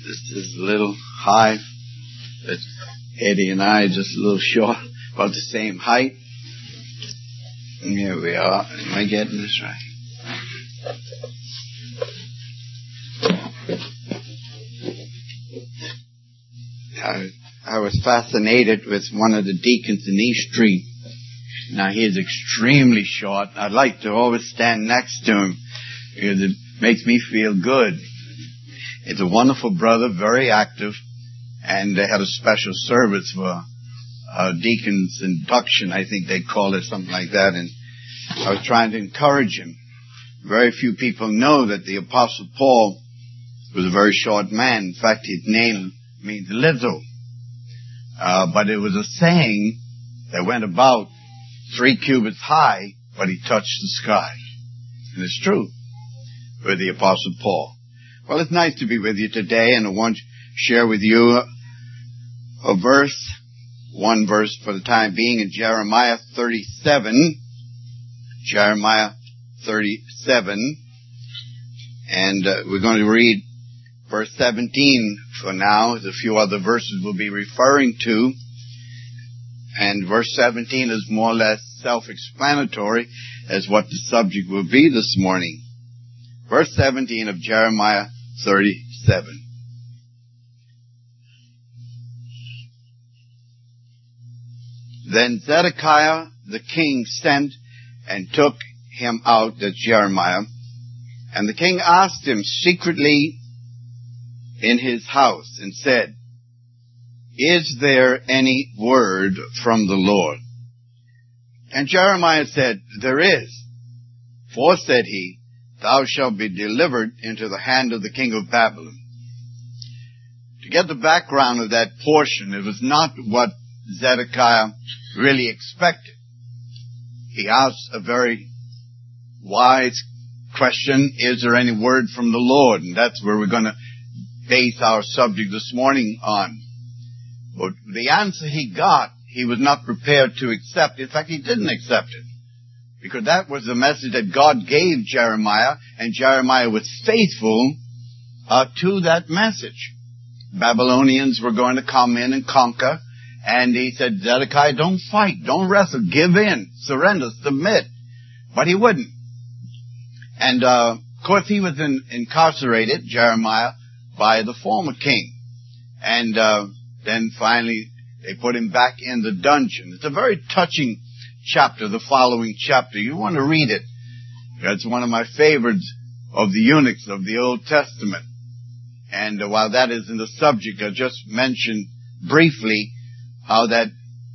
This is a little high. But Eddie and I are just a little short, about the same height. And here we are. Am I getting this right? I was fascinated with one of the deacons in East Street. Now, he is extremely short. I'd like to always stand next to him because it makes me feel good. It's a wonderful brother, very active, and they had a special service for deacon's induction, I think they call it, something like that, and I was trying to encourage him. Very few people know that the Apostle Paul was a very short man. In fact, his name means little. But it was a saying that went about 3 cubits high, but he touched the sky. And it's true with the Apostle Paul. Well, it's nice to be with you today, and I want to share with you one verse for the time being in Jeremiah 37. Jeremiah 37. And we're going to read verse 17 for now. There's a few other verses we'll be referring to. And verse 17 is more or less self-explanatory as what the subject will be this morning. Verse 17 of Jeremiah 37. Then Zedekiah the king sent and took him out, that's Jeremiah, and the king asked him secretly in his house and said, "Is there any word from the Lord?" And Jeremiah said, "There is. For," said he, "thou shalt be delivered into the hand of the king of Babylon." To get the background of that portion, it was not what Zedekiah really expected. He asked a very wise question, is there any word from the Lord? And that's where we're going to base our subject this morning on. But the answer he got, he was not prepared to accept. In fact, he didn't accept it. Because that was the message that God gave Jeremiah, and Jeremiah was faithful to that message. Babylonians were going to come in and conquer, and he said, Zedekiah, don't fight, don't wrestle, give in, surrender, submit. But he wouldn't. And of course he was incarcerated, Jeremiah, by the former king. And then finally they put him back in the dungeon. It's a very touching chapter, the following chapter. You want to read it. It's one of my favorites of the eunuchs of the Old Testament. And while that isn't the subject, I'll just mention briefly how that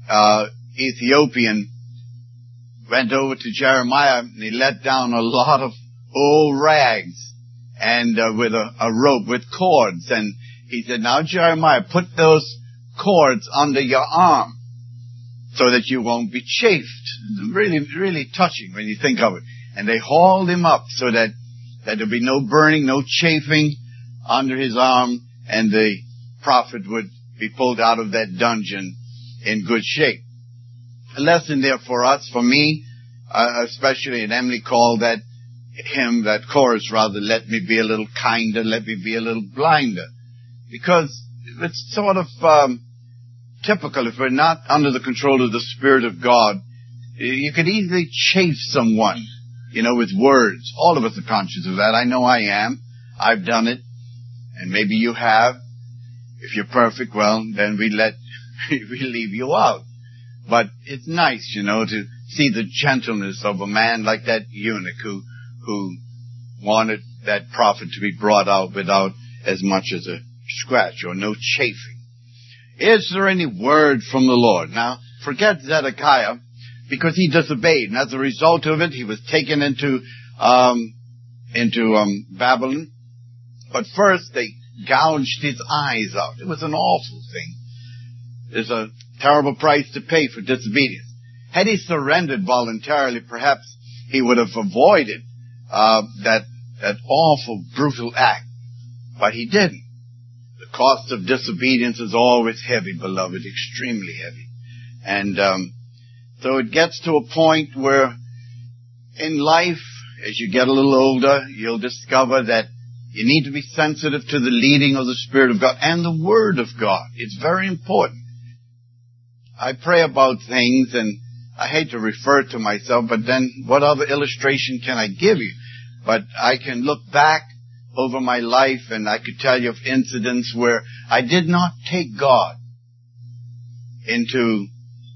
Ethiopian went over to Jeremiah and he let down a lot of old rags and with a rope with cords. And he said, "Now Jeremiah, put those cords under your arm so that you won't be chafed." Really, really touching when you think of it. And they hauled him up so that there'd be no burning, no chafing under his arm, and the prophet would be pulled out of that dungeon in good shape. A lesson there for us, for me, especially, and Emily called that hymn, that chorus rather, "Let me be a little kinder, let me be a little blinder." Because it's sort of typical, if we're not under the control of the Spirit of God, you could easily chafe someone, with words. All of us are conscious of that. I know I am. I've done it. And maybe you have. If you're perfect, well, then we leave you out. But it's nice, to see the gentleness of a man like that eunuch who wanted that prophet to be brought out without as much as a scratch or no chafing. Is there any word from the Lord? Now, forget Zedekiah, because he disobeyed, and as a result of it, he was taken into Babylon. But first, they gouged his eyes out. It was an awful thing. There's a terrible price to pay for disobedience. Had he surrendered voluntarily, perhaps he would have avoided that awful, brutal act. But he didn't. The cost of disobedience is always heavy, beloved, extremely heavy. And so it gets to a point where in life, as you get a little older, you'll discover that You need to be sensitive to the leading of the Spirit of God and the Word of God. It's very important. I pray about things, and I hate to refer to myself, but then what other illustration can I give you? But I can look back over my life, and I could tell you of incidents where I did not take God into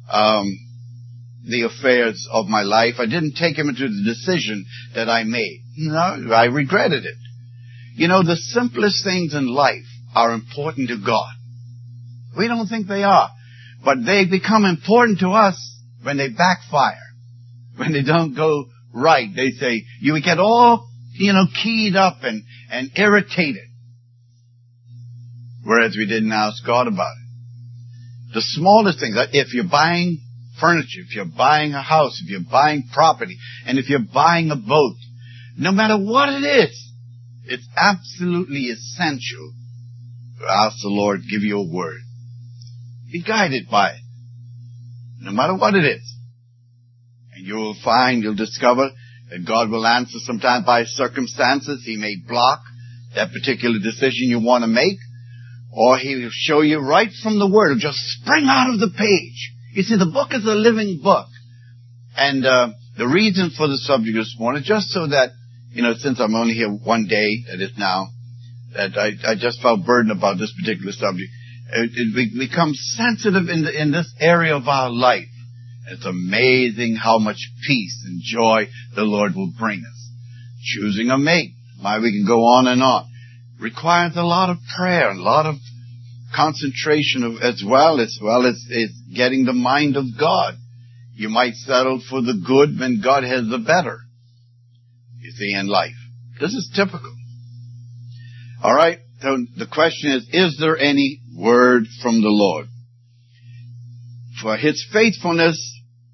the affairs of my life. I didn't take Him into the decision that I made. No, I regretted it. You know, the simplest things in life are important to God. We don't think they are, but they become important to us when they backfire, when they don't go right. They say, you get all, keyed up and irritated, whereas we didn't ask God about it. The smallest things, if you're buying furniture, if you're buying a house, if you're buying property, and if you're buying a boat, no matter what it is, it's absolutely essential to ask the Lord, give you a word. Be guided by it, no matter what it is. And you'll discover that God will answer sometimes by circumstances. He may block that particular decision you want to make, or He will show you right from the Word. It'll just spring out of the page. You see, the book is a living book. And the reason for the subject this morning, just so that, since I'm only here one day, that is now, that I just felt burdened about this particular subject. We become sensitive in this area of our life. It's amazing how much peace and joy the Lord will bring us. Choosing a mate, we can go on and on, requires a lot of prayer, a lot of concentration as well as getting the mind of God. You might settle for the good when God has the better, you see, in life. This is typical. All right, so the question is there any word from the Lord? For His faithfulness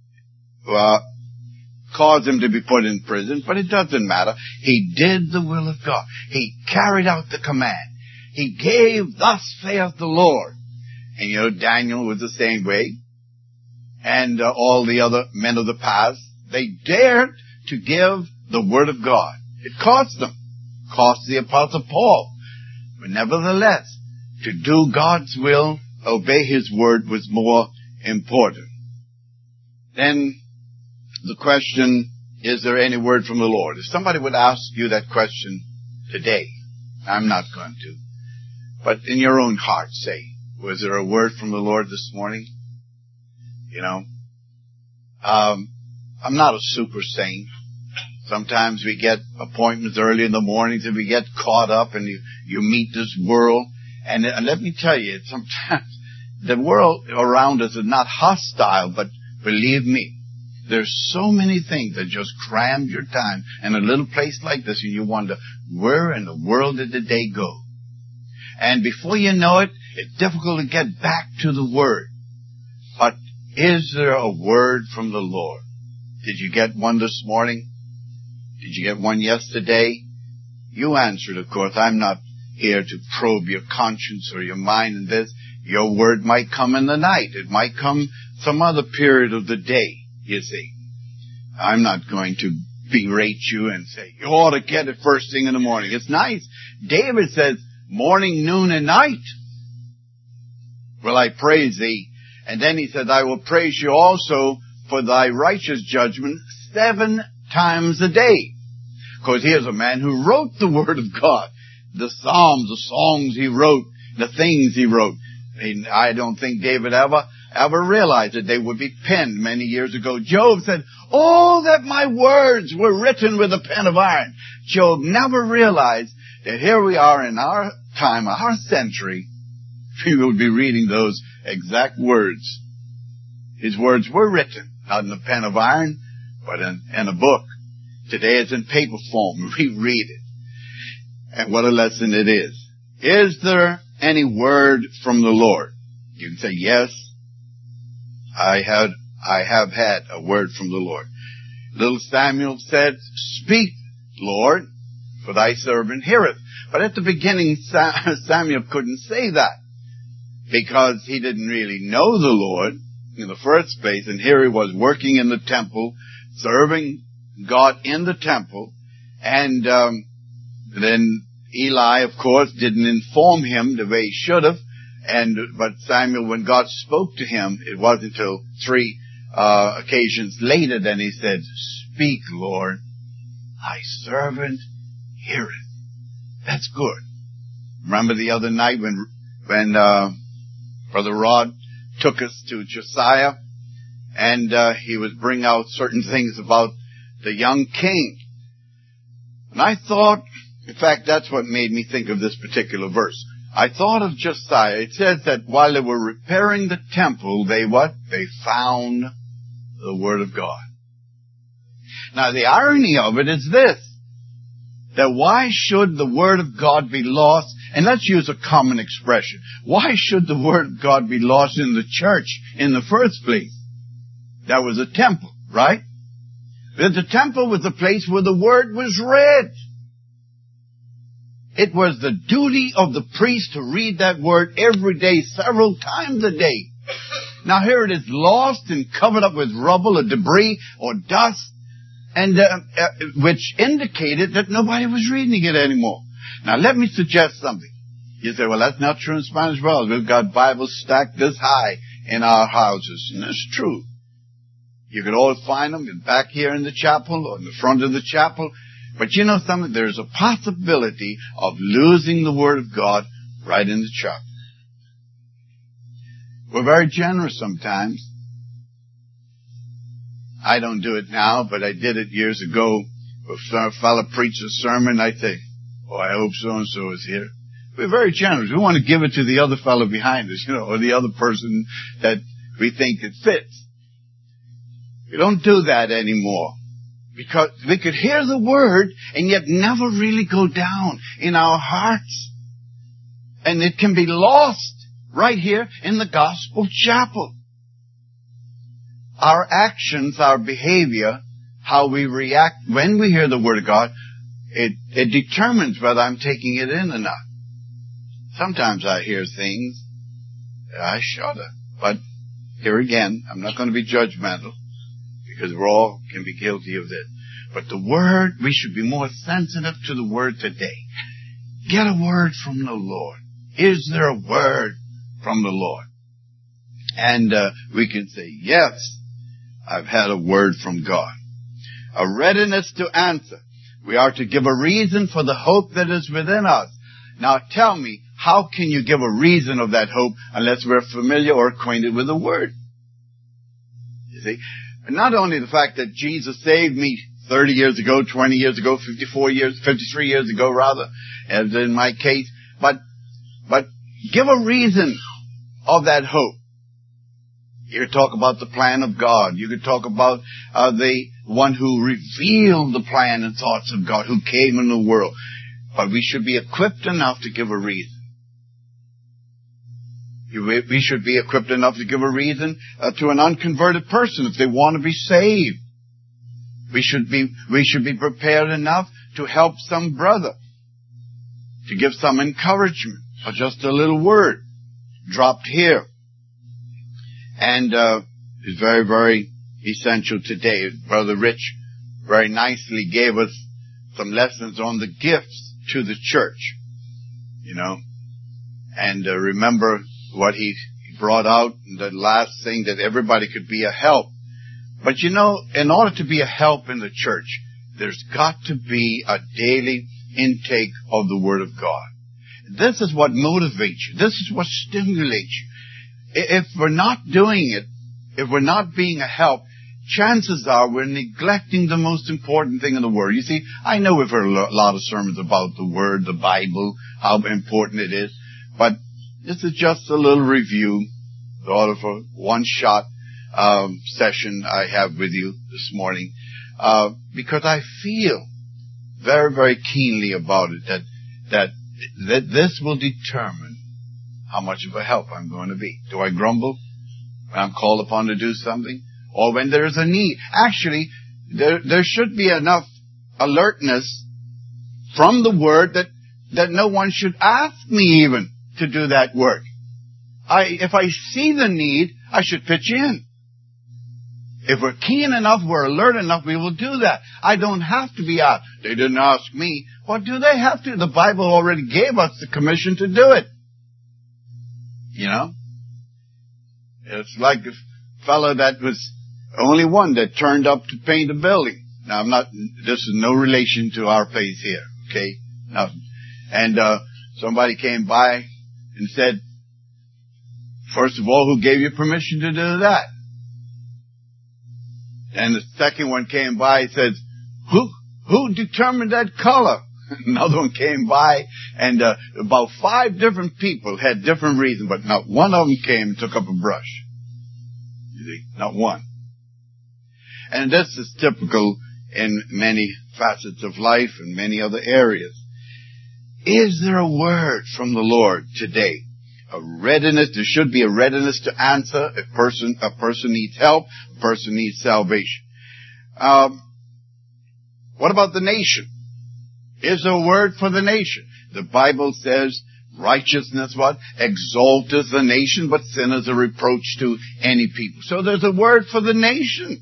caused Him to be put in prison, but it doesn't matter. He did the will of God. He carried out the command. He gave, thus saith the Lord. And Daniel was the same way. And all the other men of the past, they dared to give the word of God. It cost them. Cost the Apostle Paul. But nevertheless, to do God's will, obey His word was more important. Then the question, is there any word from the Lord? If somebody would ask you that question today, I'm not going to, but in your own heart say, was there a word from the Lord this morning? I'm not a super saint. Sometimes we get appointments early in the mornings and we get caught up and you meet this world. And let me tell you, sometimes the world around us is not hostile, but believe me, there's so many things that just cram your time in a little place like this, and you wonder, where in the world did the day go? And before you know it, it's difficult to get back to the Word. But is there a word from the Lord? Did you get one this morning? Did you get one yesterday? You answered, of course. I'm not here to probe your conscience or your mind in this. Your word might come in the night. It might come some other period of the day, you see. I'm not going to berate you and say, you ought to get it first thing in the morning. It's nice. David says, morning, noon, and night will I praise thee. And then he said, I will praise you also for thy righteous judgment 7 times a day. Because here's a man who wrote the Word of God. The Psalms, the songs he wrote, the things he wrote. I don't think David ever realized that they would be penned many years ago. Job said, oh, that my words were written with a pen of iron. Job never realized that here we are in our time, our century, we will be reading those exact words. His words were written, not in a pen of iron, but in a book. Today it's in paper form. We read it. And what a lesson it is. Is there any word from the Lord? You can say, yes, I have had a word from the Lord. Little Samuel said, speak, Lord, for thy servant heareth. But at the beginning, Samuel couldn't say that because he didn't really know the Lord in the first place. And here he was working in the temple, serving God in the temple. And then Eli, of course, didn't inform him the way he should have. But Samuel, when God spoke to him, it wasn't until 3 occasions later that he said, "Speak, Lord, thy servant heareth." That's good. Remember the other night when Brother Rod took us to Josiah, and he was bringing out certain things about the young king. And I thought, in fact, that's what made me think of this particular verse. I thought of Josiah. It says that while they were repairing the temple, they found the Word of God. Now, the irony of it is this, that why should the Word of God be lost? And let's use a common expression. Why should the Word of God be lost in the church in the first place? That was a temple, right? The temple was the place where the Word was read. It was the duty of the priest to read that Word every day, several times a day. Now here it is lost and covered up with rubble or debris or dust, and which indicated that nobody was reading it anymore. Now let me suggest something. You say, well, that's not true in Spanish Wells. We've got Bibles stacked this high in our houses, and that's true. You could always find them back here in the chapel or in the front of the chapel. But you know something? There's a possibility of losing the Word of God right in the chapel. We're very generous sometimes. I don't do it now, but I did it years ago. If a fellow preached a sermon, I say, "Oh, I hope so-and-so is here." We're very generous. We want to give it to the other fellow behind us, or the other person that we think it fits. We don't do that anymore. Because we could hear the Word and yet never really go down in our hearts. And it can be lost right here in the gospel chapel. Our actions, our behavior, how we react when we hear the Word of God, it determines whether I'm taking it in or not. Sometimes I hear things that I shudder. But here again, I'm not going to be judgmental, because we all can be guilty of this. But the Word, we should be more sensitive to the Word today. Get a word from the Lord. Is there a word from the Lord? And we can say, yes, I've had a word from God. A readiness to answer. We are to give a reason for the hope that is within us. Now tell me, how can you give a reason of that hope unless we're familiar or acquainted with the Word? You see? And not only the fact that Jesus saved me 30 years ago, 20 years ago, 53 years ago rather, as in my case, but give a reason of that hope. You could talk about the plan of God. You could talk about the one who revealed the plan and thoughts of God, who came in the world. But we should be equipped enough to give a reason. We should be equipped enough to give a reason to an unconverted person if they want to be saved. We should be prepared enough to help some brother, to give some encouragement, or just a little word dropped here. And it's very, very essential today. Brother Rich very nicely gave us some lessons on the gifts to the church, and remember what he brought out, the last thing, that everybody could be a help. But in order to be a help in the church, there's got to be a daily intake of the Word of God. This is what motivates you. This is what stimulates you. If we're not doing it, if we're not being a help, chances are we're neglecting the most important thing in the Word. You see, I know we've heard a lot of sermons about the Word, the Bible, how important it is, but this is just a little review, sort of a one-shot session I have with you this morning, because I feel very, very keenly about it, that this will determine how much of a help I'm going to be. Do I grumble when I'm called upon to do something? Or when there's a need? Actually, there should be enough alertness from the Word that no one should ask me even to do that work. If I see the need, I should pitch in. If we're keen enough, we're alert enough, we will do that. I don't have to be asked. They didn't ask me. What do they have to? The Bible already gave us the commission to do it. You know? It's like a fellow that was only one that turned up to paint a building. Now, this is no relation to our faith here, okay? Now, and somebody came by and said, first of all, who gave you permission to do that? And the second one came by and said, who determined that color? Another one came by, and about 5 different people had different reasons, but not one of them came and took up a brush. You see, not one. And this is typical in many facets of life and many other areas. Is there a word from the Lord today? A readiness, there should be a readiness to answer. A person needs help, a person needs salvation. What about the nation? Is there a word for the nation? The Bible says, righteousness, what? Exalteth the nation, but sin is a reproach to any people. So there's a word for the nation.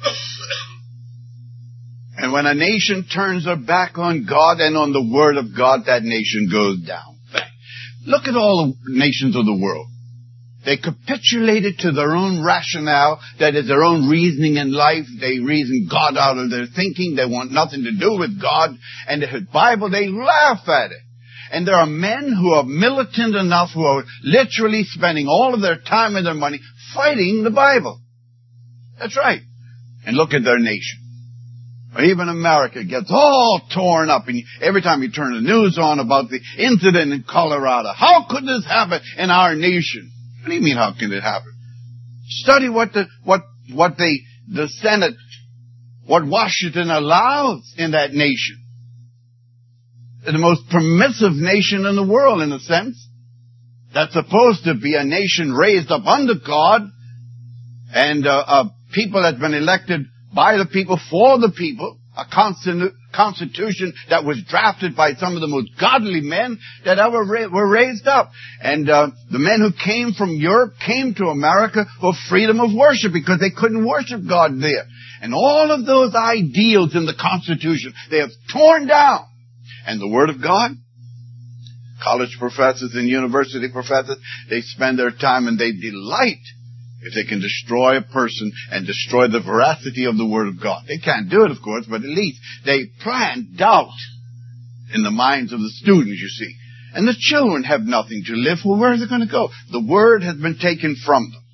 And when a nation turns their back on God and on the Word of God, that nation goes down. Look at all the nations of the world. They capitulated to their own rationale, that is their own reasoning in life. They reason God out of their thinking. They want nothing to do with God. And the Bible, they laugh at it. And there are men who are militant enough, who are literally spending all of their time and their money fighting the Bible. That's right. And look at their nation. Even America gets all torn up, and every time you turn the news on about the incident in Colorado, how could this happen in our nation? What do you mean, how can it happen? Study what the Senate, what Washington allows in that nation. They're the most permissive nation in the world, in a sense. That's supposed to be a nation raised up under God, and a people that's been elected by the people, for the people, a constitution that was drafted by some of the most godly men that ever were raised up. And the men who came from Europe came to America for freedom of worship because they couldn't worship God there. And all of those ideals in the Constitution, they have torn down. And the Word of God, college professors and university professors, they spend their time and they delight if they can destroy a person and destroy the veracity of the Word of God. They can't do it, of course, but at least they plant doubt in the minds of the students, you see. And the children have nothing to live for. Where is it going to go? The Word has been taken from them.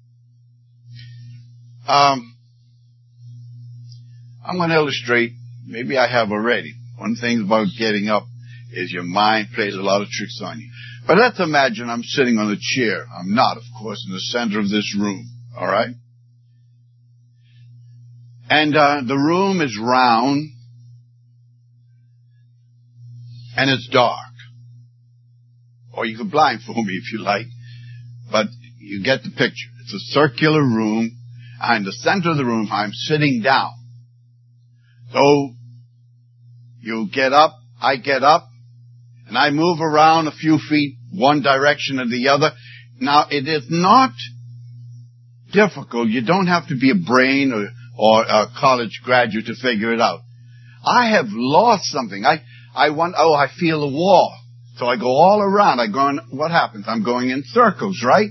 I'm going to illustrate, maybe I have already. One thing about getting up is your mind plays a lot of tricks on you. But let's imagine I'm sitting on a chair. I'm not, of course, in the center of this room. All right? And the room is round, and it's dark. Or you can blindfold me if you like, but you get the picture. It's a circular room. I'm in the center of the room. I'm sitting down. So you get up, I get up, and I move around a few feet, one direction or the other. Now, it is not difficult. You don't have to be a brain or a college graduate to figure it out. I have lost something. I feel a wall. So I go all around. What happens? I'm going in circles, right?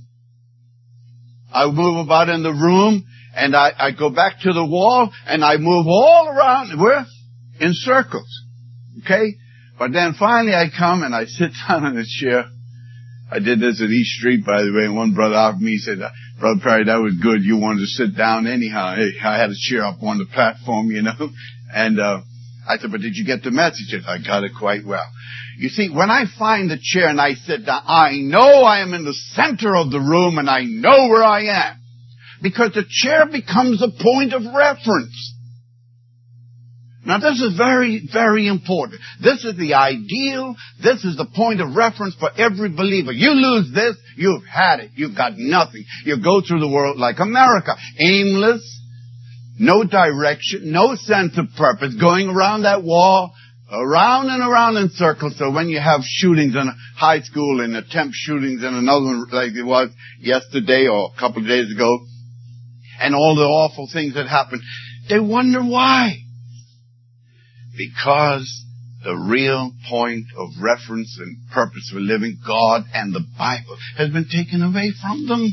I move about in the room, and I go back to the wall, and I move all around. Where? In circles. Okay? But then finally I come and I sit down in a chair. I did this at East Street, by the way, and one brother offered me, he said, Brother Perry, that was good. You wanted to sit down anyhow. Hey, I had a chair up on the platform, you know. And I said, but did you get the message? He said, I got it quite well. You see, when I find the chair and I sit down, I know I am in the center of the room and I know where I am. Because the chair becomes a point of reference. Now this is very, very important. This is the ideal. This is the point of reference for every believer. You lose this, you've had it. You've got nothing. You go through the world like America. Aimless, no direction, no sense of purpose, going around that wall, around and around in circles. So when you have shootings in a high school and attempt shootings in another one like it was yesterday or a couple of days ago, and all the awful things that happen, they wonder why. Because the real point of reference and purpose for living, God and the Bible, has been taken away from them.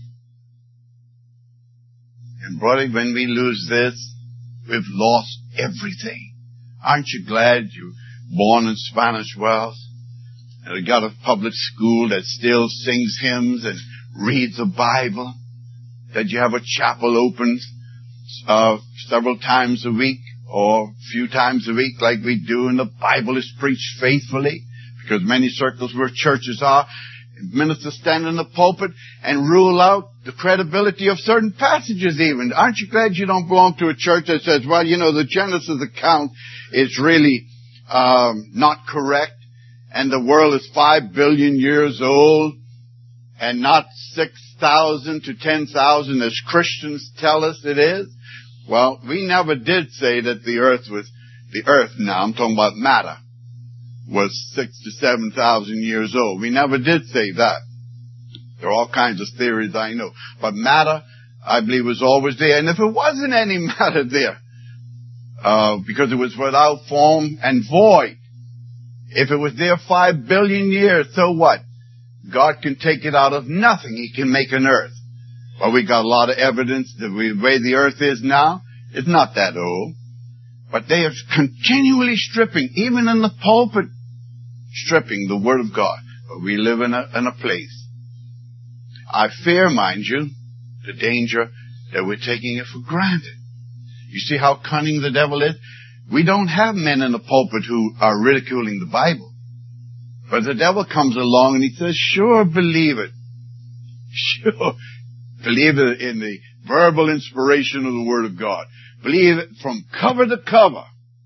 And brother, when we lose this, we've lost everything. Aren't you glad you're born in Spanish Wells? And you got a public school that still sings hymns and reads the Bible? That you have a chapel open several times a week or a few times a week like we do, and the Bible is preached faithfully? Because many circles where churches are, ministers stand in the pulpit and rule out the credibility of certain passages even. Aren't you glad you don't belong to a church that says, well, you know, the Genesis account is really not correct, and the world is 5 billion years old, and not 6,000 to 10,000 as Christians tell us it is? Well, we never did say that the earth now, I'm talking about matter, was 6,000 to 7,000 years old. We never did say that. There are all kinds of theories I know. But matter, I believe, was always there. And if it wasn't any matter there, because it was without form and void, if it was there 5 billion years, so what? God can take it out of nothing. He can make an earth. Well, we got a lot of evidence that the way the earth is now, it's not that old. But they are continually stripping, even in the pulpit, stripping the Word of God. But we live in a place. I fear, mind you, the danger that we're taking it for granted. You see how cunning the devil is? We don't have men in the pulpit who are ridiculing the Bible. But the devil comes along and he says, sure, believe it. Sure. Believe it in the verbal inspiration of the Word of God. Believe it from cover to cover.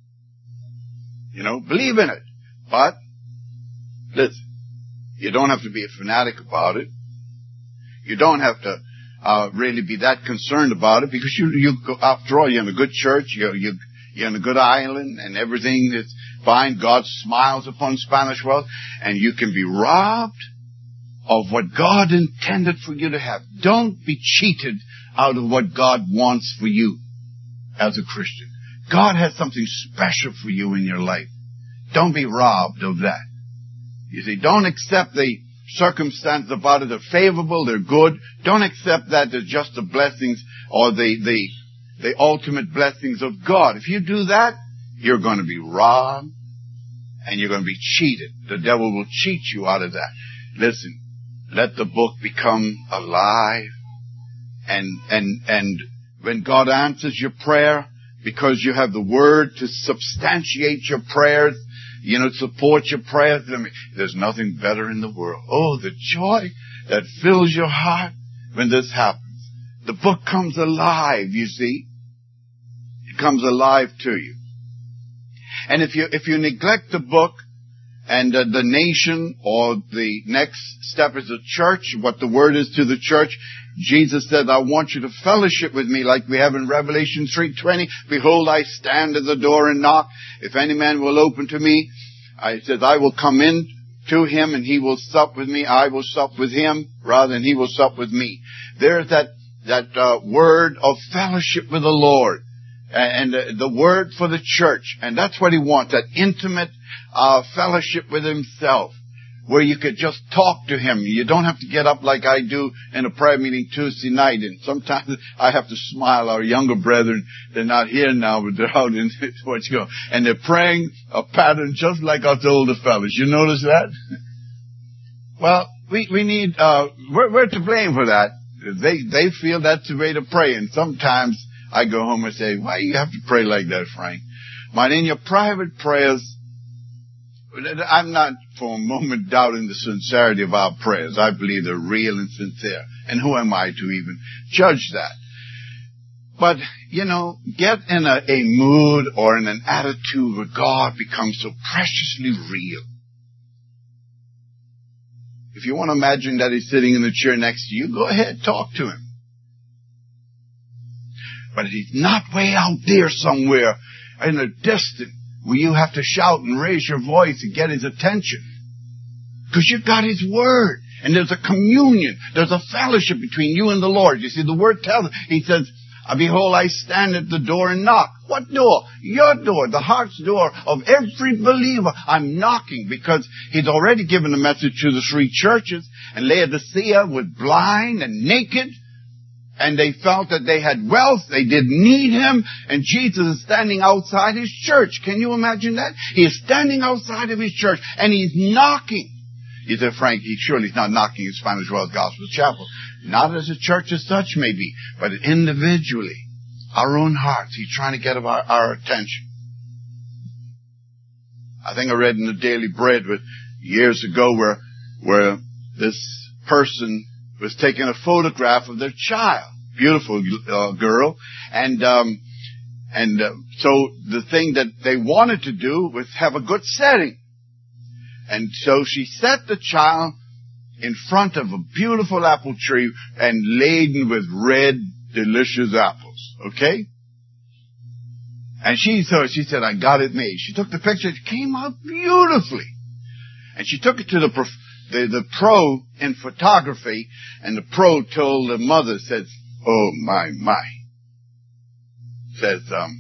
You know, believe in it. But, listen, you don't have to be a fanatic about it. You don't have to really be that concerned about it, because you after all, you're in a good church, you're in a good island, and everything is fine. God smiles upon Spanish Wells, and you can be robbed of what God intended for you to have. Don't be cheated out of what God wants for you as a Christian. God has something special for you in your life. Don't be robbed of that. You see, don't accept the circumstances about it are favorable, they're good. Don't accept that they're just the blessings or the ultimate blessings of God. If you do that, you're going to be robbed and you're going to be cheated. The devil will cheat you out of that. Listen, let the book become alive, and when God answers your prayer, because you have the Word to substantiate your prayers, you know, support your prayers. I mean, there's nothing better in the world. Oh, the joy that fills your heart when this happens. The book comes alive, you see. It comes alive to you. And if you neglect the book, and the nation, or the next step is the church, what the Word is to the church, Jesus said, I want you to fellowship with me like we have in Revelation 3:20. Behold, I stand at the door and knock. If any man will open to me, I said, I will come in to him and he will sup with me. I will sup with him rather than he will sup with me. There's that word of fellowship with the Lord, and the word for the church. And that's what he wants, that intimate fellowship with himself, where you could just talk to him. You don't have to get up like I do in a prayer meeting Tuesday night. And sometimes I have to smile. Our younger brethren, they're not here now, but they're out in what you go, and they're praying a pattern just like us older fellas. You notice that? Well, we need, we're to blame for that. They feel that's the way to pray. And sometimes I go home and say, why you have to pray like that, Frank? But in your private prayers, I'm not for a moment doubting the sincerity of our prayers. I believe they're real and sincere. And who am I to even judge that? But, you know, get in a mood or in an attitude where God becomes so preciously real. If you want to imagine that he's sitting in the chair next to you, go ahead, talk to him. But he's not way out there somewhere in a distance where you have to shout and raise your voice and get his attention. Because you've got his Word. And there's a communion. There's a fellowship between you and the Lord. You see, the Word tells us, he says, Behold, I stand at the door and knock. What door? Your door, the heart's door of every believer. I'm knocking because he's already given a message to the 3 churches. And Laodicea was blind and naked. And they felt that they had wealth. They didn't need him. And Jesus is standing outside his church. Can you imagine that? He is standing outside of his church and he's knocking. You say, Frank, surely he's not knocking in Spanish Wells Gospel Chapel. Not as a church as such, maybe, but individually, our own hearts. He's trying to get our attention. I think I read in the Daily Bread years ago where this person was taking a photograph of their child, beautiful girl, and so the thing that they wanted to do was have a good setting, and so she set the child in front of a beautiful apple tree and laden with red, delicious apples. Okay? And she said, I got it made. She took the picture. It came out beautifully. And she took it to the pro in photography, and the pro told the mother, says, oh my. Says,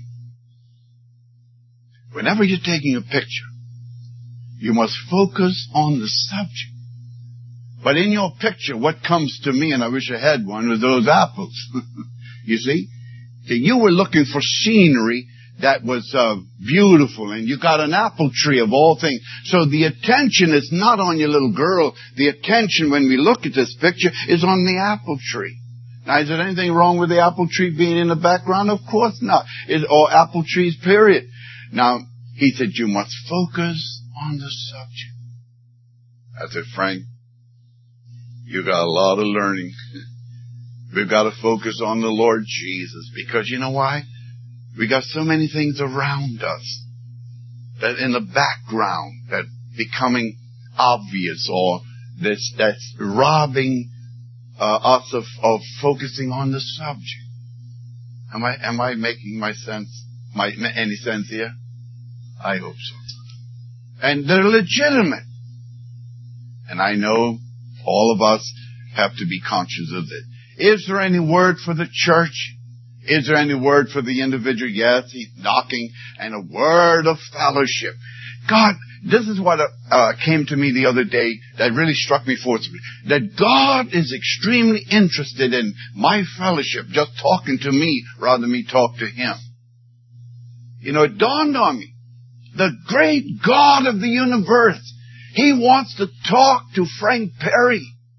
whenever you're taking a picture, you must focus on the subject. But in your picture, what comes to me, and I wish I had one, was those apples. You see? You were looking for scenery that was beautiful, and you got an apple tree of all things. So the attention is not on your little girl. The attention, when we look at this picture, is on the apple tree. Now, is there anything wrong with the apple tree being in the background? Of course not. Or apple trees, period. Now, he said, you must focus on the subject. I said, Frank, you got a lot of learning. We've got to focus on the Lord Jesus, because you know why? We got so many things around us that in the background that becoming obvious, or that's robbing us of focusing on the subject. Am I making any sense here? I hope so. And they're legitimate. And I know all of us have to be conscious of it. Is there any word for the church? Is there any word for the individual? Yes, he's knocking. And a word of fellowship. God, this is what came to me the other day that really struck me forcibly. That God is extremely interested in my fellowship, just talking to me rather than me talk to him. You know, it dawned on me. The great God of the universe, he wants to talk to Frank Perry.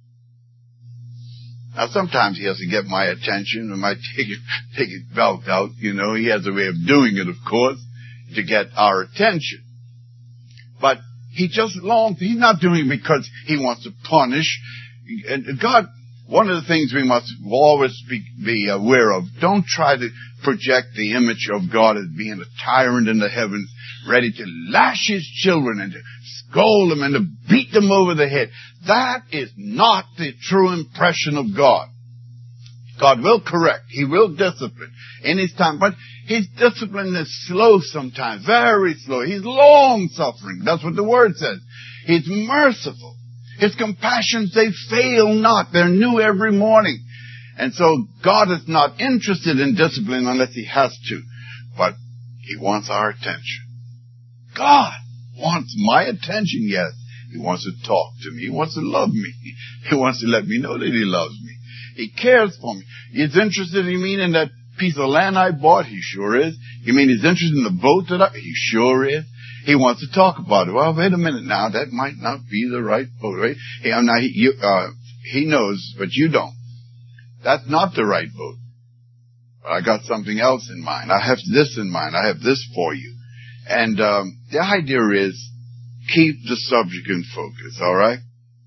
Now, sometimes he has to get my attention and might take his belt out. You know, he has a way of doing it, of course, to get our attention. But he just longs. He's not doing it because he wants to punish. And God, one of the things we must always be aware of, don't try to project the image of God as being a tyrant in the heavens, ready to lash his children and to scold them and to beat them over the head. That is not the true impression of God. God will correct. He will discipline in his time. But his discipline is slow sometimes, very slow. He's long-suffering. That's what the word says. He's merciful. His compassions, they fail not. They're new every morning. And so God is not interested in discipline unless he has to. But he wants our attention. God wants my attention, yes. He wants to talk to me. He wants to love me. He wants to let me know that he loves me. He cares for me. He's interested, you mean, in that piece of land I bought? He sure is. You mean he's interested in the boat he sure is. He wants to talk about it. Well, wait a minute now. That might not be the right boat, right? He knows, but you don't. That's not the right boat. But I got something else in mind. I have this in mind. I have this for you. And the idea is, keep the subject in focus, all right?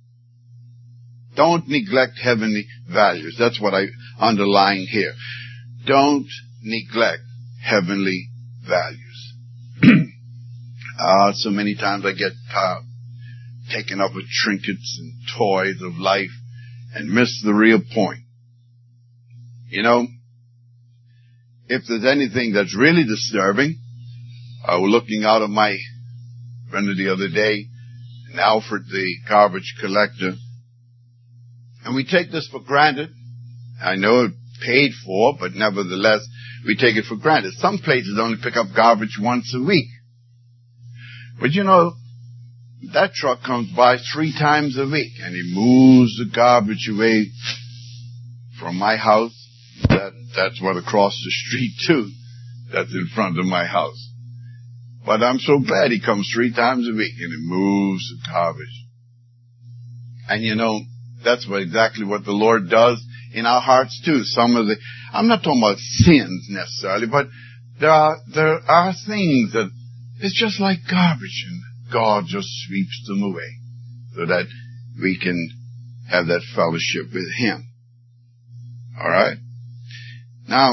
Don't neglect heavenly values. That's what I underline here. Don't neglect heavenly values. So many times I get taken up with trinkets and toys of life and miss the real point. You know, if there's anything that's really disturbing, I was looking out of my window the other day, and Alfred, the garbage collector, and we take this for granted. I know paid for, but nevertheless, we take it for granted. Some places only pick up garbage once a week. But you know, that truck comes by 3 times a week, and he moves the garbage away from my house. That's what across the street too. That's in front of my house. But I'm so glad he comes 3 times a week, and he moves the garbage. And you know, that's exactly what the Lord does in our hearts too. I'm not talking about sins necessarily, but there are things that it's just like garbage, and God just sweeps them away so that we can have that fellowship with Him. All right? Now,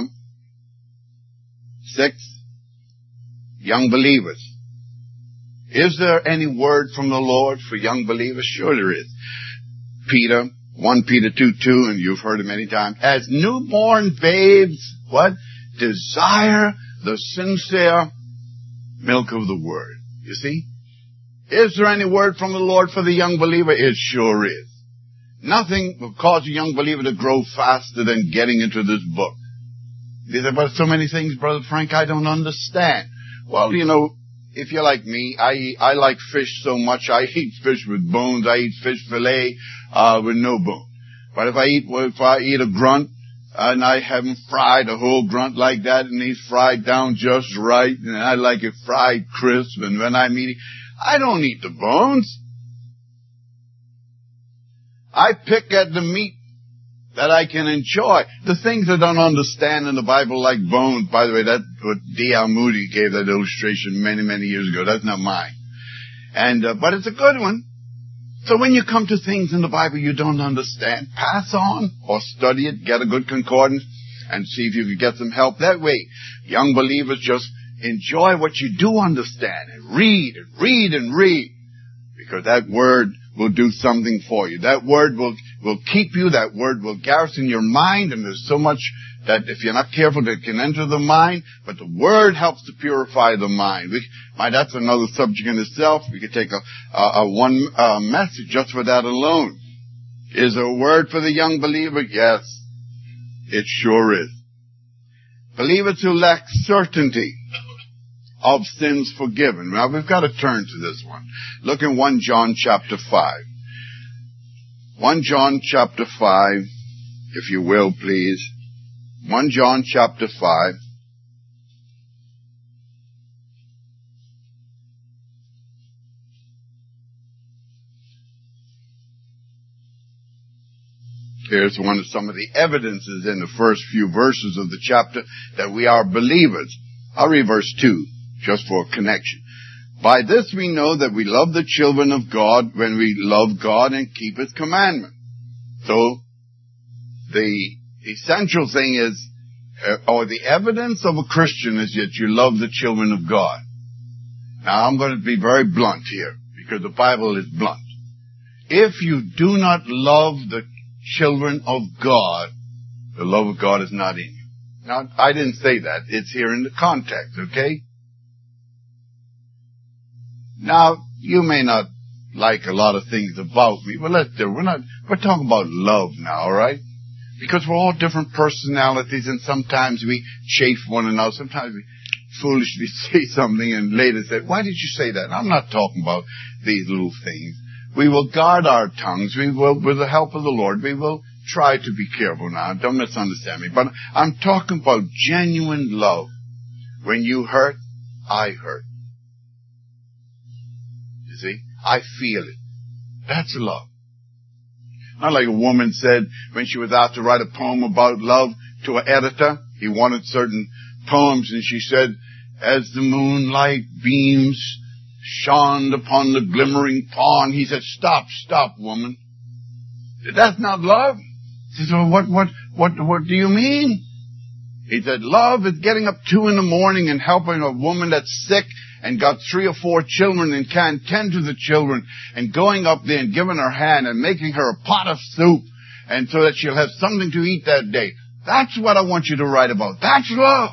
6, young believers. Is there any word from the Lord for young believers? Sure there is. 1 Peter 2:2, and you've heard it many times. As newborn babes, what? Desire the sincere milk of the word. You see? Is there any word from the Lord for the young believer? It sure is. Nothing will cause a young believer to grow faster than getting into this book. You say, but so many things, Brother Frank, I don't understand. Well, you know, if you're like me, I like fish so much. I eat fish with bones. I eat fish fillet with no bone. But if I eat a grunt and I have him fried, a whole grunt like that, and he's fried down just right, and I like it fried crisp, and when I'm eating, I don't eat the bones. I pick at the meat that I can enjoy. The things I don't understand in the Bible, like bones. By the way, that's what D.L. Moody gave that illustration many, many years ago. That's not mine. But it's a good one. So when you come to things in the Bible you don't understand, pass on or study it, get a good concordance, and see if you can get some help that way. Young believers just enjoy what you do understand and read and read and read, because that word will do something for you. That word will keep you. That word will garrison your mind, and there's so much that if you're not careful, that can enter the mind, but the word helps to purify the mind. That's another subject in itself. We could take one message just for that alone. Is there a word for the young believer? Yes, it sure is. Believers who lack certainty of sins forgiven. Now, we've got to turn to this one. Look in 1 John chapter 5. 1 John chapter 5, if you will, please. 1 John chapter 5. Here's some of the evidences in the first few verses of the chapter that we are believers. I'll read verse 2, just for a connection. By this we know that we love the children of God when we love God and keep His commandment. So, the essential thing is, or the evidence of a Christian is that you love the children of God. Now, I'm going to be very blunt here, because the Bible is blunt. If you do not love the children of God, the love of God is not in you. Now, I didn't say that. It's here in the context, okay? Now, you may not like a lot of things about me, but we're talking about love now, all right? Because we're all different personalities, and sometimes we chafe one another. Sometimes we foolishly say something and later say, why did you say that? And I'm not talking about these little things. We will guard our tongues. We will, with the help of the Lord, we will try to be careful now. Don't misunderstand me. But I'm talking about genuine love. When you hurt, I hurt. You see? I feel it. That's love. Not like a woman said when she was out to write a poem about love to an editor. He wanted certain poems, and she said, as the moonlight beams shone upon the glimmering pond. He said, stop, woman. That's not love. She said, well, what do you mean? He said, love is getting up 2 a.m. and helping a woman that's sick and got 3 or 4 children and can't tend to the children, and going up there and giving her hand and making her a pot of soup, and so that she'll have something to eat that day. That's what I want you to write about. That's love.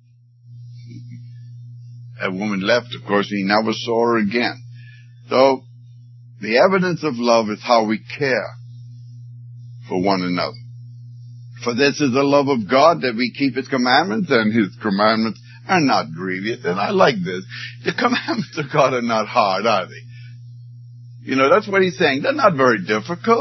That woman left, of course, he never saw her again. So, the evidence of love is how we care for one another. For this is the love of God, that we keep His commandments, and His commandments are not grievous. And I like this. The commandments of God are not hard, are they? You know, that's what He's saying. They're not very difficult.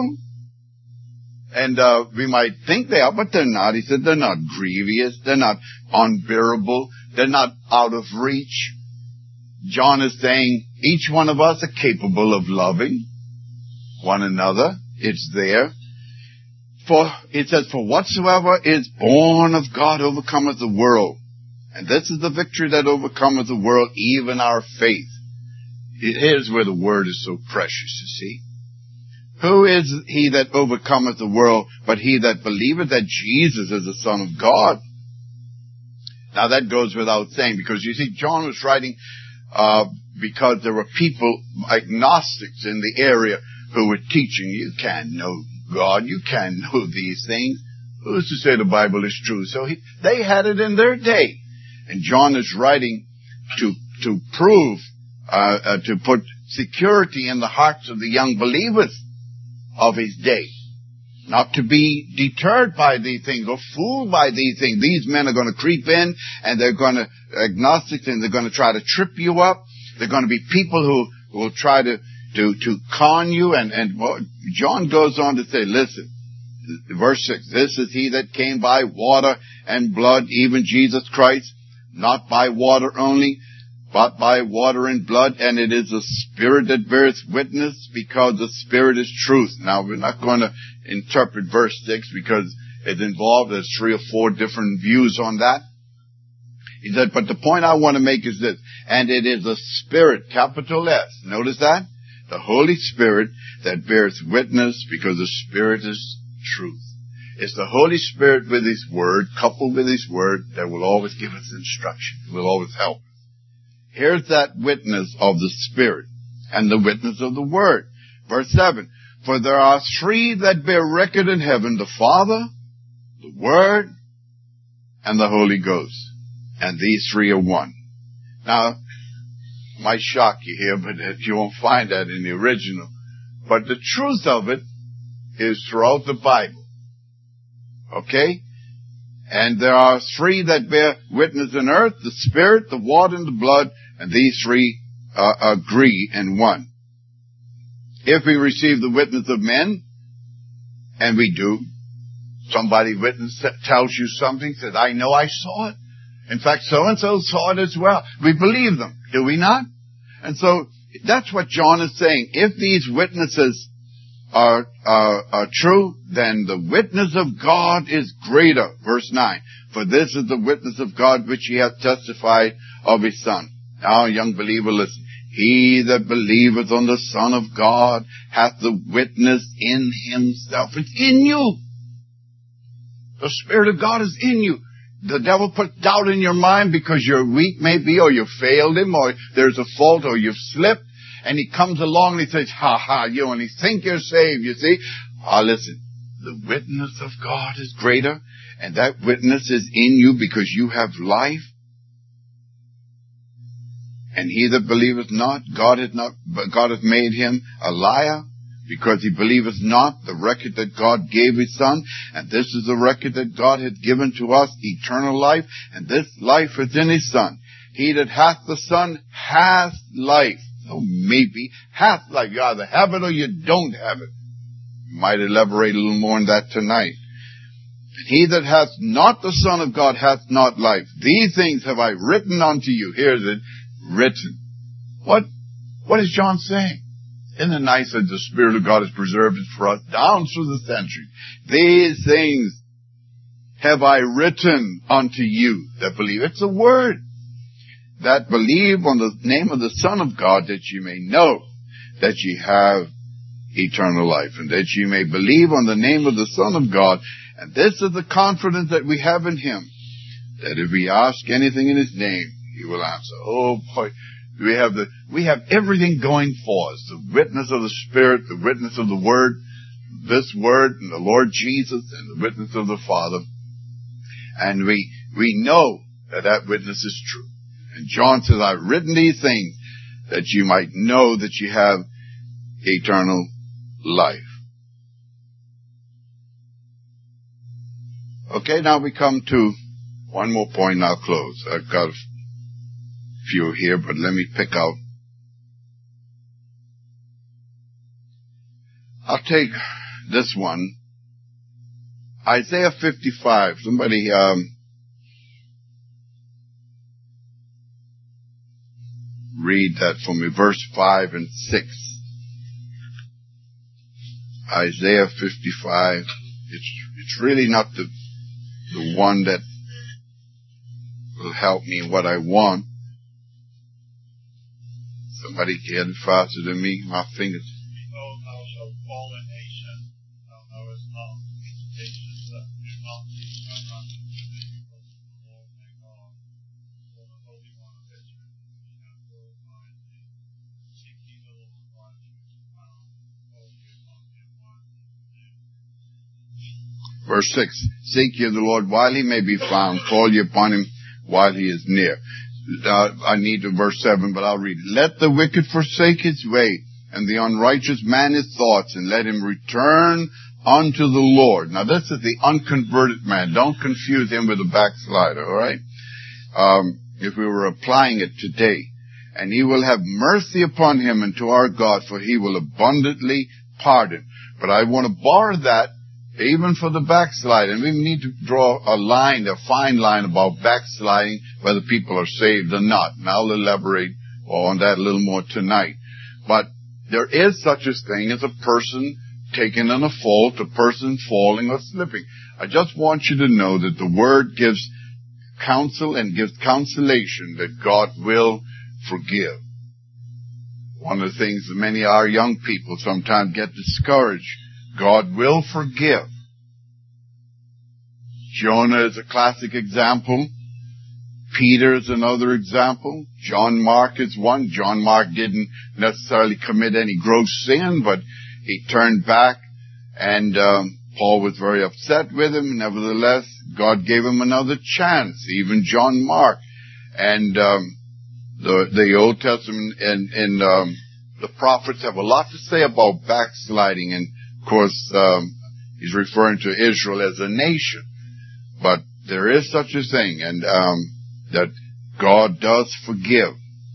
And we might think they are, but they're not. He said they're not grievous. They're not unbearable. They're not out of reach. John is saying each one of us are capable of loving one another. It's there. For, it says, for whatsoever is born of God overcometh the world. And this is the victory that overcometh the world, even our faith. Here's where the word is so precious, you see. Who is he that overcometh the world, but he that believeth that Jesus is the Son of God? Now that goes without saying, because you see, John was writing because there were people, agnostics in the area, who were teaching, you can't know God, you can't know these things. Who's to say the Bible is true? So they had it in their day. And John is writing to prove, to put security in the hearts of the young believers of his day. Not to be deterred by these things or fooled by these things. These men are going to creep in and they're going to, agnostics, and they're going to try to trip you up. They're going to be people who will try to con you. And John goes on to say, listen, verse 6, this is he that came by water and blood, even Jesus Christ, not by water only, but by water and blood, and it is the Spirit that beareth witness, because the Spirit is truth. Now, we're not going to interpret verse 6 because it's involved. There's 3 or 4 different views on that. He said, but the point I want to make is this, and it is the Spirit, capital S. Notice that? The Holy Spirit that beareth witness, because the Spirit is truth. It's the Holy Spirit with His Word, coupled with His Word, that will always give us instruction, will always help. Here's that witness of the Spirit and the witness of the Word. Verse 7, for there are 3 that bear record in heaven, the Father, the Word, and the Holy Ghost. And these 3 are one. Now, it might shock you here, but you won't find that in the original. But the truth of it is throughout the Bible. Okay? And there are 3 that bear witness in earth, the Spirit, the water, and the blood, and these 3 agree in one. If we receive the witness of men, and we do, somebody witness tells you something, says, I know I saw it. In fact, so-and-so saw it as well. We believe them, do we not? And so, that's what John is saying. If these witnesses are true, then the witness of God is greater. Verse 9. For this is the witness of God which He hath testified of His Son. Now, young believer, listen. He that believeth on the Son of God hath the witness in himself. It's in you. The Spirit of God is in you. The devil puts doubt in your mind because you're weak maybe, or you failed him, or there's a fault, or you've slipped. And he comes along and he says, you only think you're saved, you see. Listen, the witness of God is greater, and that witness is in you because you have life. And he that believeth not, God hath made him a liar, because he believeth not the record that God gave His Son. And this is the record that God hath given to us, eternal life, and this life is in His Son. He that hath the Son hath life. Oh, maybe hath life. You either have it or you don't have it. Might elaborate a little more on that tonight. He that hath not the Son of God hath not life. These things have I written unto you. Here's it, written. What is John saying? Isn't it nice that the Spirit of God has preserved it for us down through the centuries? These things have I written unto you that believe. It's a word. That believe on the name of the Son of God, that ye may know that ye have eternal life, and that ye may believe on the name of the Son of God. And this is the confidence that we have in Him, that if we ask anything in His name, He will answer. Oh boy, we have everything going for us. The witness of the Spirit, the witness of the Word, this Word, and the Lord Jesus, and the witness of the Father. And we know that witness is true. And John says, I've written these things that you might know that you have eternal life. Okay, now we come to one more point and I'll close. I've got a few here, but let me pick out. I'll take this one. Isaiah 55. Somebody, read that for me. Verse 5 and 6. Isaiah 55. It's really not the one that will help me in what I want. Somebody get it faster than me. My fingers. Behold, thou shalt fall a nation, thou knowest not, nations that do not thee come unto thee, because of the Lord thy God, for the Holy One of Israel, whom he hath glorified thee. Seek ye the Lord while he is found, call ye upon him while he is near. Verse 6, seek ye the Lord while he may be found, call ye upon him while he is near. I need to verse 7, but I'll read it. Let the wicked forsake his way, and the unrighteous man his thoughts, and let him return unto the Lord. Now this is the unconverted man. Don't confuse him with a backslider, alright? If we were applying it today. And he will have mercy upon him and to our God, for he will abundantly pardon. But I want to borrow that even for the backslide. And we need to draw a line, a fine line about backsliding, whether people are saved or not. And I'll elaborate on that a little more tonight. But there is such a thing as a person taken in a fault, a person falling or slipping. I just want you to know that the Word gives counsel and gives consolation that God will forgive. One of the things that many of our young people sometimes get discouraged. God will forgive. Jonah is a classic example. Peter is another example. John Mark is one. John Mark didn't necessarily commit any gross sin, but he turned back, and Paul was very upset with him. Nevertheless, God gave him another chance, even John Mark. And the Old Testament and the prophets have a lot to say about backsliding, and of course, he's referring to Israel as a nation. But there is such a thing, and that God does forgive.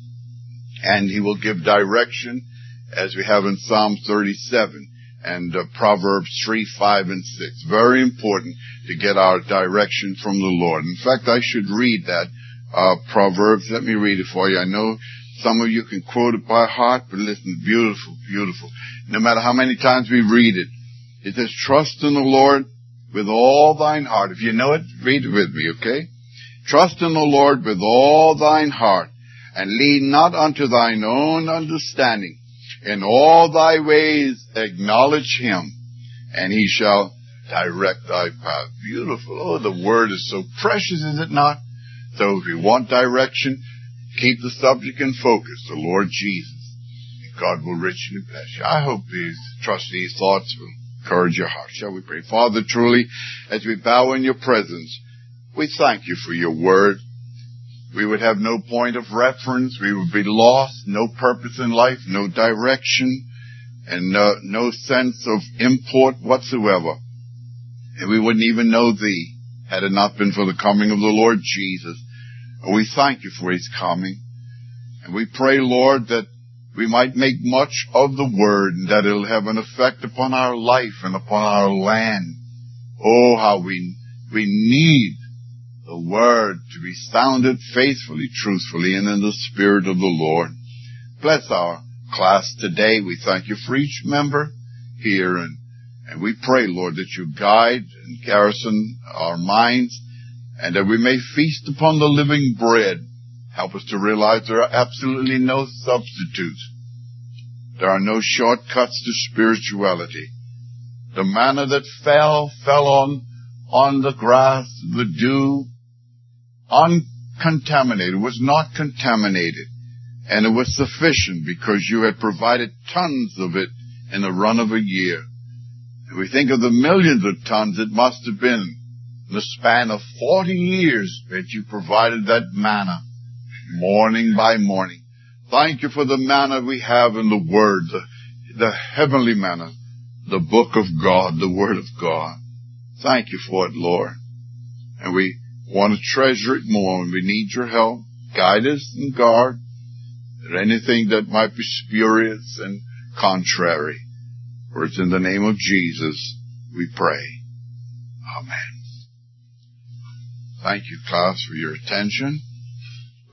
And he will give direction, as we have in Psalm 37 and Proverbs 3, 5, and 6. Very important to get our direction from the Lord. In fact, I should read that Proverbs. Let me read it for you. I know some of you can quote it by heart, but listen, beautiful, beautiful. No matter how many times we read it, it says, trust in the Lord with all thine heart. If you know it, read it with me, okay? Trust in the Lord with all thine heart, and lean not unto thine own understanding. In all thy ways acknowledge him, and he shall direct thy path. Beautiful. Oh, the word is so precious, is it not? So if you want direction, keep the subject in focus, the Lord Jesus. God will richly bless you. I hope these thoughts will encourage your heart. Shall we pray? Father, truly, as we bow in your presence, we thank you for your word. We would have no point of reference. We would be lost, no purpose in life, no direction, and no sense of import whatsoever. And we wouldn't even know thee had it not been for the coming of the Lord Jesus. And we thank you for his coming. And we pray, Lord, that we might make much of the word, and that it'll have an effect upon our life and upon our land. Oh, how we need the word to be sounded faithfully, truthfully, and in the Spirit of the Lord. Bless our class today. We thank you for each member here, and we pray, Lord, that you guide and garrison our minds, and that we may feast upon the living bread. Help us to realize there are absolutely no substitutes. There are no shortcuts to spirituality. The manna that fell on the grass, the dew, uncontaminated, was not contaminated. And it was sufficient because you had provided tons of it in the run of a year. If we think of the millions of tons it must have been in the span of 40 years that you provided that manna, morning by morning. Thank you for the manna we have in the Word, the heavenly manna, the book of God, the Word of God. Thank you for it, Lord. And we want to treasure it more, and we need your help. Guide us and guard anything that might be spurious and contrary. For it's in the name of Jesus we pray. Amen. Thank you, class, for your attention.